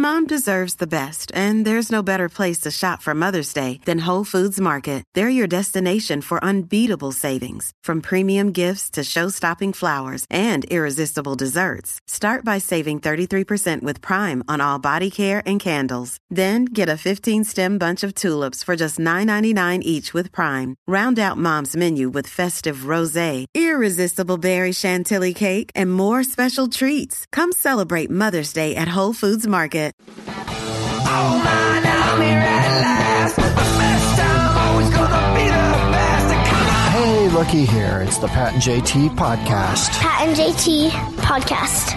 Mom deserves the best, and there's no better place to shop for Mother's Day than Whole Foods Market. They're your destination for unbeatable savings, from premium gifts to show-stopping flowers and irresistible desserts. Start by saving 33% with Prime on all body care and candles. Then get a 15-stem bunch of tulips for just $9.99 each with Prime. Round out Mom's menu with festive rosé, irresistible berry chantilly cake, and more special treats. Come celebrate Mother's Day at Whole Foods Market. Oh man, I'm here at last. The best time, always gonna be the best. Come on. Hey, looky here. It's the Pat and JT podcast. Pat and JT podcast.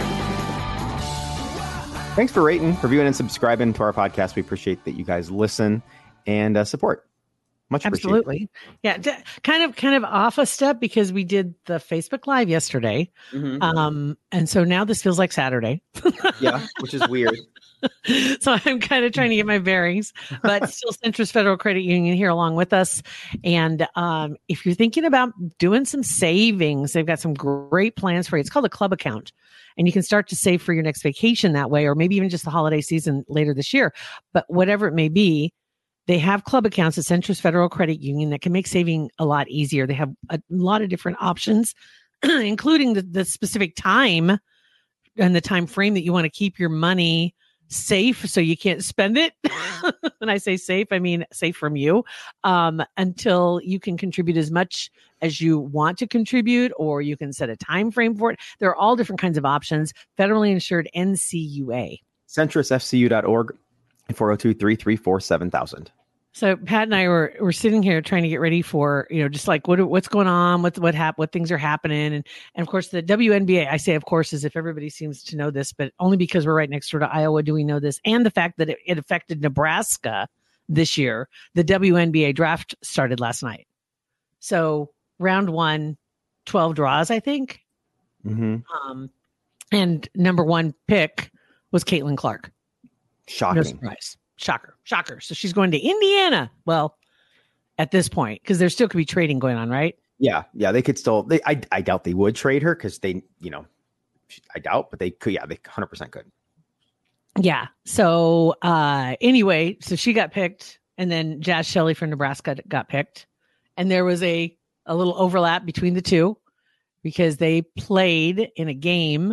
Thanks for rating, reviewing, and subscribing to our podcast. We appreciate that you guys listen and support. Much appreciated. Absolutely. Yeah. Kind of off a step because we did the Facebook Live yesterday. Mm-hmm. And so now this feels like Saturday. Yeah, which is weird. So I'm kind of trying to get my bearings, but still Centrist Federal Credit Union here along with us. And if you're thinking about doing some savings, they've got some great plans for you. It's called a club account. And you can start to save for your next vacation that way, or maybe even just the holiday season later this year. But whatever it may be, they have club accounts at Centrist Federal Credit Union that can make saving a lot easier. They have a lot of different options, including the specific time and the time frame that you want to keep your money safe so you can't spend it. When I say safe, I mean safe from you, until you can contribute as much as you want to contribute, or you can set a time frame for it. There are all different kinds of options. Federally insured NCUA. CentristFCU.org and 402-334-7000. So Pat and I were sitting here trying to get ready for, just like what's going on, what things are happening. And of course the WNBA, I say, of course, as if everybody seems to know this, but only because we're right next door to Iowa do we know this. And the fact that it affected Nebraska this year. The WNBA draft started last night. So round 1, 12 draws, I think. Mm-hmm. And number 1 pick was Caitlin Clark. Shocking. No surprise. Shocker. So she's going to Indiana. Well, at this point, because there still could be trading going on, right? Yeah. They could still, I doubt they would trade her because they, I doubt, but they could. Yeah, they 100% could. Yeah. So anyway, so she got picked, and then Jazz Shelley from Nebraska got picked. And there was a little overlap between the two because they played in a game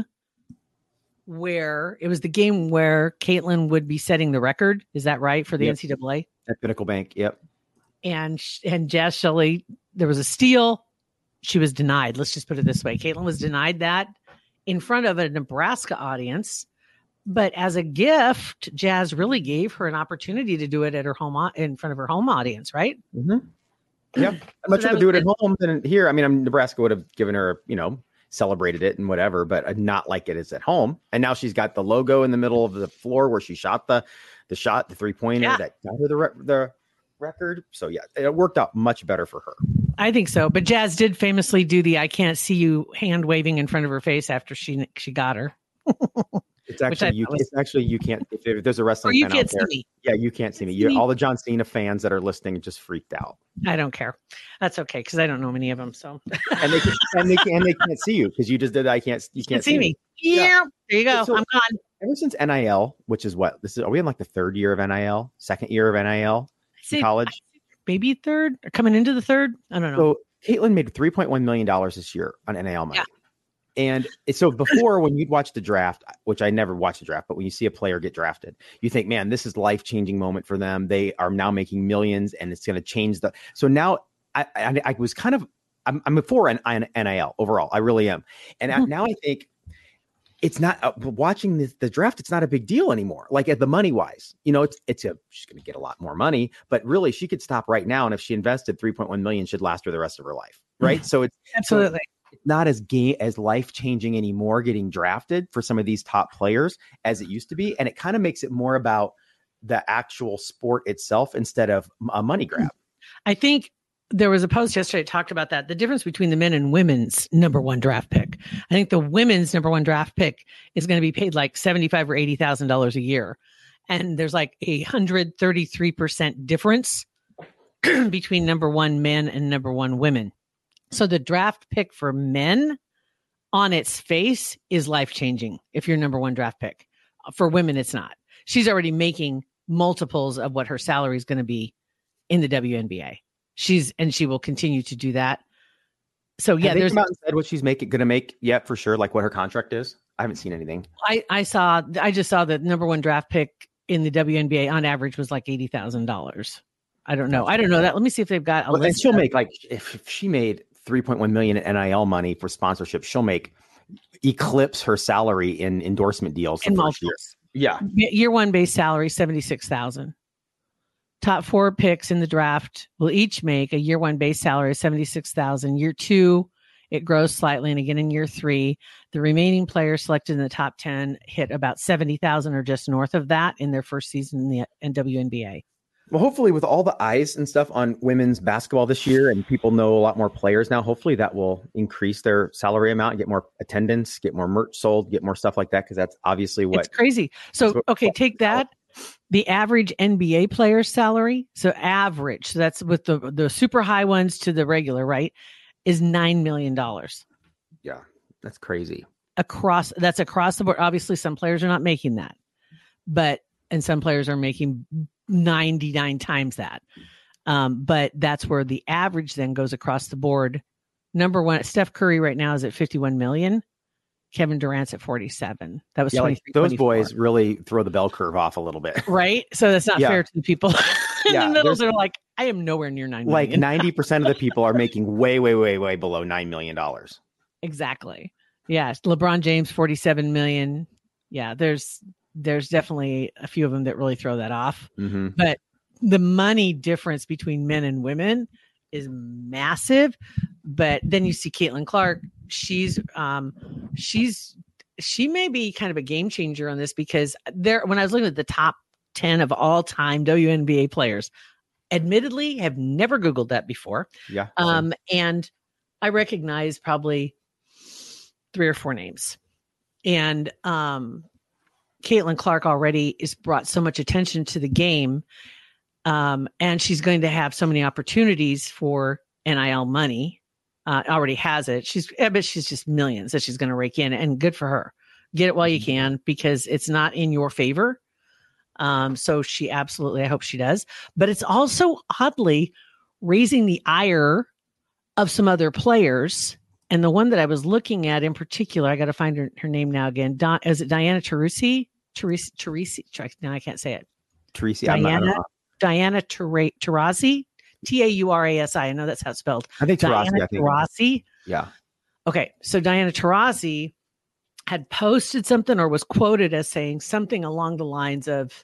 where it was the game where Caitlin would be setting the record. Is that right? For the NCAA? At Pinnacle Bank. Yep. And Jazz Shelley, there was a steal. She was denied. Let's just put it this way. Caitlin was denied that in front of a Nebraska audience. But as a gift, Jazz really gave her an opportunity to do it at her home, in front of her home audience, right? Mm-hmm. Yeah. I'd much rather do it at home than here. I mean, Nebraska would have given her, celebrated it and whatever, but not like it is at home. And now she's got the logo in the middle of the floor where she shot the 3-pointer that got her the record. So yeah, it worked out much better for her. I think so. But Jazz did famously do the "I can't see you" hand waving in front of her face after she got her. It's actually you can't. If there's a wrestling fan out there, yeah, you can't see me. All the John Cena fans that are listening just freaked out. I don't care. That's okay because I don't know many of them. So and they can't see you because you just did. You can't see me. Yeah, there you go. So, I'm gone. Ever since NIL, which is what this is, are we in like the 3rd year of NIL, 2nd year of NIL in college? Maybe 3rd or coming into the 3rd. I don't know. So Caitlin made $3.1 million this year on NIL money. Yeah. And so before, when you'd watch the draft, which I never watched the draft, but when you see a player get drafted, you think, man, this is a life-changing moment for them. They are now making millions and it's going to change so now I was kind of, I'm for an NIL overall. I really am. And now I think it's not watching the draft. It's not a big deal anymore. Like at the money wise, she's going to get a lot more money, but really she could stop right now. And if she invested 3.1 million, should last her the rest of her life. Right. So it's absolutely. It's not as life-changing anymore getting drafted for some of these top players as it used to be. And it kind of makes it more about the actual sport itself instead of a money grab. I think there was a post yesterday that talked about that. The difference between the men and women's number 1 draft pick. I think the women's number 1 draft pick is going to be paid like $75,000 or $80,000 a year. And there's like 133% difference between number 1 men and number 1 women. So the draft pick for men on its face is life-changing if you're number 1 draft pick. For women, it's not. she's already making multiples of what her salary is going to be in the WNBA. She will continue to do that. So yeah, there's come out and said what she's going to make yet for sure, like what her contract is. I haven't seen anything. I just saw the number 1 draft pick in the WNBA on average was like $80,000. I don't know that. Let me see if they've got a list. And she'll make like, if she made 3.1 million in NIL money for sponsorship, she'll eclipse her salary in endorsement deals in first year. Yeah. Year 1 base salary, $76,000. Top 4 picks in the draft will each make a year 1 base salary of $76,000. Year 2, it grows slightly. And again, in year 3, the remaining players selected in the top 10 hit about $70,000 or just north of that in their first season in the WNBA. Well, hopefully with all the eyes and stuff on women's basketball this year and people know a lot more players now, hopefully that will increase their salary amount, get more attendance, get more merch sold, get more stuff like that. Because that's obviously what... It's crazy. So, okay, take that. The average NBA player's salary, so average, so that's with the super high ones to the regular, right, is $9 million. Yeah, that's crazy. That's across the board. Obviously, some players are not making that, and some players are making 99 times that. But that's where the average then goes across the board. Number 1, Steph Curry right now is at 51 million. Kevin Durant's at 47. That was 23. Those boys really throw the bell curve off a little bit. Right? So that's not fair to the people in the middle. They're like, I am nowhere near 9 million. Like 90% of the people are making way, way, way, way below $9 million. Exactly. Yeah. LeBron James, 47 million. Yeah. There's definitely a few of them that really throw that off. Mm-hmm. But the money difference between men and women is massive. But then you see Caitlin Clark. She may be kind of a game changer on this because when I was looking at the top 10 of all time WNBA players, admittedly have never Googled that before. Yeah. And I recognize probably 3 or 4 names. And Caitlin Clark already has brought so much attention to the game. And she's going to have so many opportunities for NIL money. Already has it. I bet she's just millions that she's going to rake in, and good for her. Get it while you can, because it's not in your favor. So she absolutely, I hope she does. But it's also oddly raising the ire of some other players. And the one that I was looking at in particular, I got to find her name now again. Is it Diana Taurasi? Now I can't say it. Diana Taurasi. Taurasi. I know that's how it's spelled. I think Taurasi. Diana Taurasi. Yeah. Okay. So Diana Taurasi had posted something or was quoted as saying something along the lines of,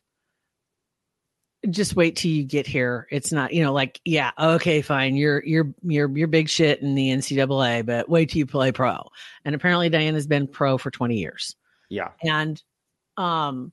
just wait till you get here. It's not, like, yeah, okay, fine. You're big shit in the NCAA, but wait till you play pro. And apparently Diana's been pro for 20 years. Yeah. And on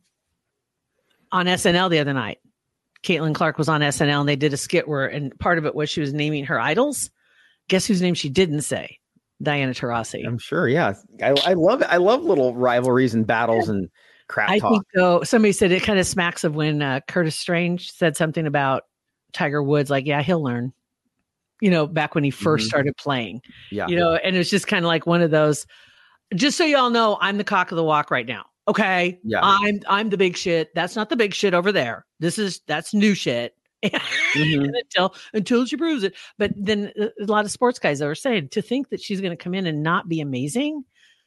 SNL the other night, Caitlin Clark was on SNL and they did a skit and part of it was she was naming her idols. Guess whose name she didn't say? Diana Taurasi. I'm sure. Yeah. I love it. I love little rivalries and battles and crap talk. I think though, somebody said it kind of smacks of when Curtis Strange said something about Tiger Woods, like, yeah, he'll learn, back when he first started playing, and it's just kind of like one of those, just so y'all know, I'm the cock of the walk right now. Okay. Yeah. I'm the big shit. That's not the big shit over there. That's new shit. until she proves it. But then a lot of sports guys are saying to think that she's going to come in and not be amazing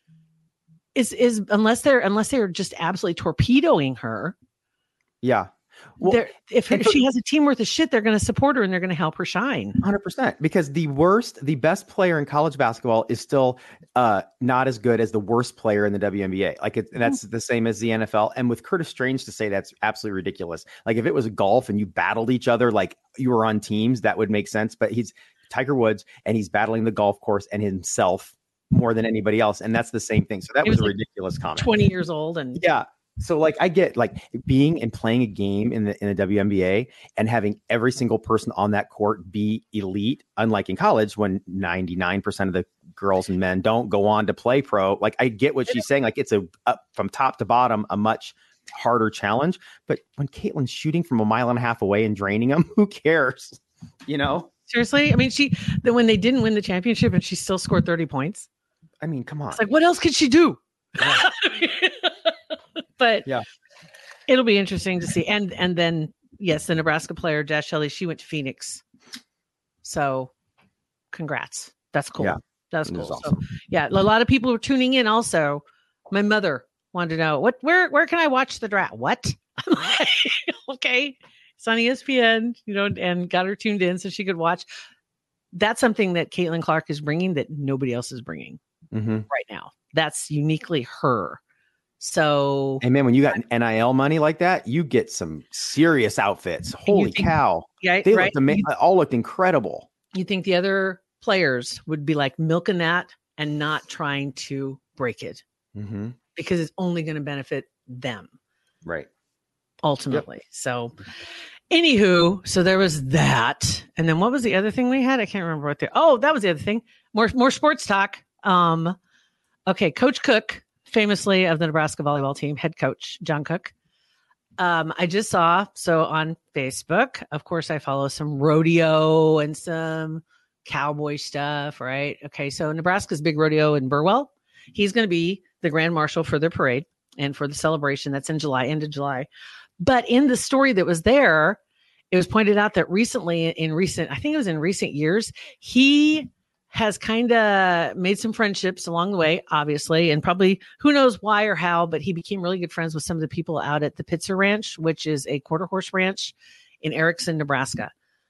is unless they're just absolutely torpedoing her. Yeah. Well, if she has a team worth of shit, they're going to support her and they're going to help her shine. 100%. Because the best player in college basketball is still not as good as the worst player in the WNBA. Like that's the same as the NFL. And with Curtis Strange to say that's absolutely ridiculous. Like if it was golf and you battled each other, like you were on teams, that would make sense. But he's Tiger Woods and he's battling the golf course and himself more than anybody else. And that's the same thing. So that was a ridiculous comment. 20 years old. And yeah. So like I get like being and playing a game in the WNBA and having every single person on that court be elite, unlike in college when 99% of the girls and men don't go on to play pro. Like I get what she's saying. Like it's from top to bottom, a much harder challenge. But when Caitlin's shooting from a mile and a half away and draining them, who cares? Seriously? I mean, when they didn't win the championship and she still scored 30 points. I mean, come on. It's like, what else could she do? Yeah. But yeah. It'll be interesting to see. And then, yes, the Nebraska player, Jazz Shelley, she went to Phoenix. So congrats. That's cool. Yeah, that's it cool. was awesome. So yeah, a lot of people were tuning in also. My mother wanted to know where can I watch the draft? What? I'm like, okay. It's on ESPN, and got her tuned in so she could watch. That's something that Caitlin Clark is bringing that nobody else is bringing right now. That's uniquely her. So, and man, when you got NIL money like that, you get some serious outfits. Holy cow! Yeah, they right. all looked incredible. You think the other players would be like milking that and not trying to break it because it's only going to benefit them, right? Ultimately. Yep. So, anywho, so there was that, and then what was the other thing we had? I can't remember what that was the other thing. More sports talk. Okay, Coach Cook. Famously of the Nebraska volleyball team, head coach John Cook. I just saw, so on Facebook, of course, I follow some rodeo and some cowboy stuff, right? Okay, so Nebraska's big rodeo in Burwell. He's going to be the grand marshal for their parade and for the celebration. That's in July, end of July. But in the story that was there, it was pointed out that recently, I think it was in recent years, he has kind of made some friendships along the way, obviously, and probably who knows why or how, but he became really good friends with some of the people out at the Pitzer Ranch, which is a quarter horse ranch in Erickson, Nebraska.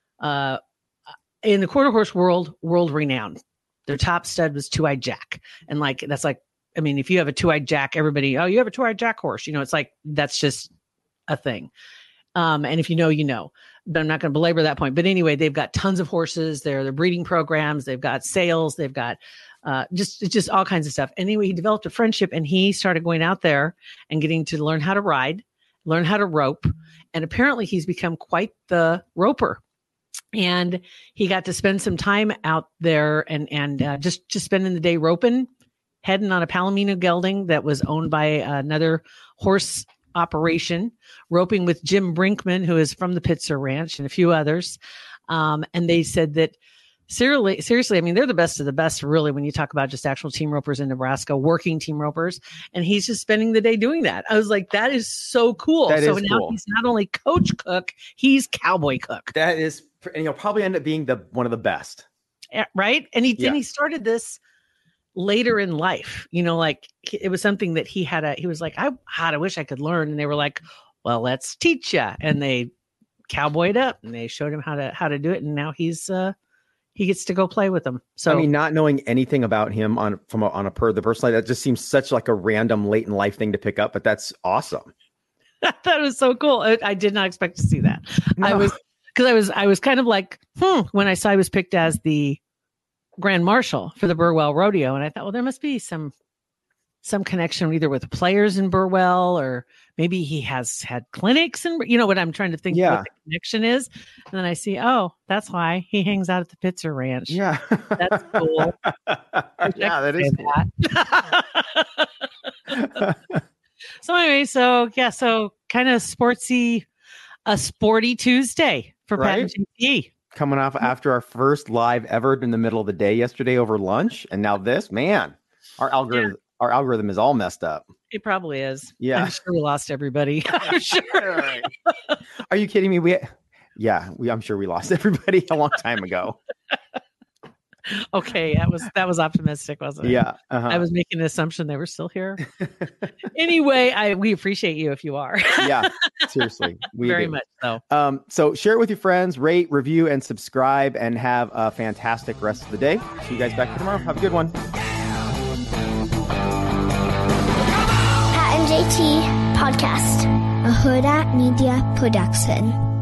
In the quarter horse world renowned. Their top stud was Two-Eyed Jack. And if you have a Two-Eyed Jack, everybody, you have a Two-Eyed Jack horse. It's like, that's just a thing. And if you know, but I'm not going to belabor that point. But anyway, they've got tons of horses. They're breeding programs. They've got sales. They've got just all kinds of stuff. Anyway, he developed a friendship and he started going out there and getting to learn how to ride, learn how to rope. And apparently he's become quite the roper. And he got to spend some time out there and just spending the day roping, heading on a Palomino gelding that was owned by another horse operation, roping with Jim Brinkman, who is from the Pitzer Ranch, and a few others. And they said that seriously, I mean, they're the best of the best, really, when you talk about just actual team ropers in Nebraska, working team ropers. And he's just spending the day doing that. I was like, that is so cool. So now cool. He's not only Coach Cook, he's Cowboy Cook. That is, and he'll probably end up being one of the best. Right. And he started this later in life, it was something that he was like, I wish I could learn. And they were like, well, let's teach you. And they cowboyed up and they showed him how to do it. And now he gets to go play with them. So, I mean, not knowing anything about him the personal life, that just seems such like a random late in life thing to pick up, but that's awesome. That was so cool. I did not expect to see that. No. I was kind of like, when I saw he was picked as the Grand Marshal for the Burwell Rodeo. And I thought, well, there must be some connection either with the players in Burwell, or maybe he has had clinics, and what I'm trying to think what the connection is. And then I see, that's why he hangs out at the Pitzer Ranch. Yeah. That's cool. Yeah, that is cool. So anyway, so kind of a sporty Tuesday for Pat and JT. Coming off after our first live ever in the middle of the day yesterday over lunch. And now this, man, our algorithm is all messed up. It probably is. Yeah. I'm sure we lost everybody. I'm sure. Are you kidding me? I'm sure we lost everybody a long time ago. Okay. That was optimistic, wasn't it? Yeah. I was making an assumption they were still here. Anyway, we appreciate you if you are. Yeah, seriously. We very do. much so. So share it with your friends, rate, review, and subscribe, and have a fantastic rest of the day. See you guys back tomorrow. Have a good one. Pat and JT Podcast, a Huda Media Production.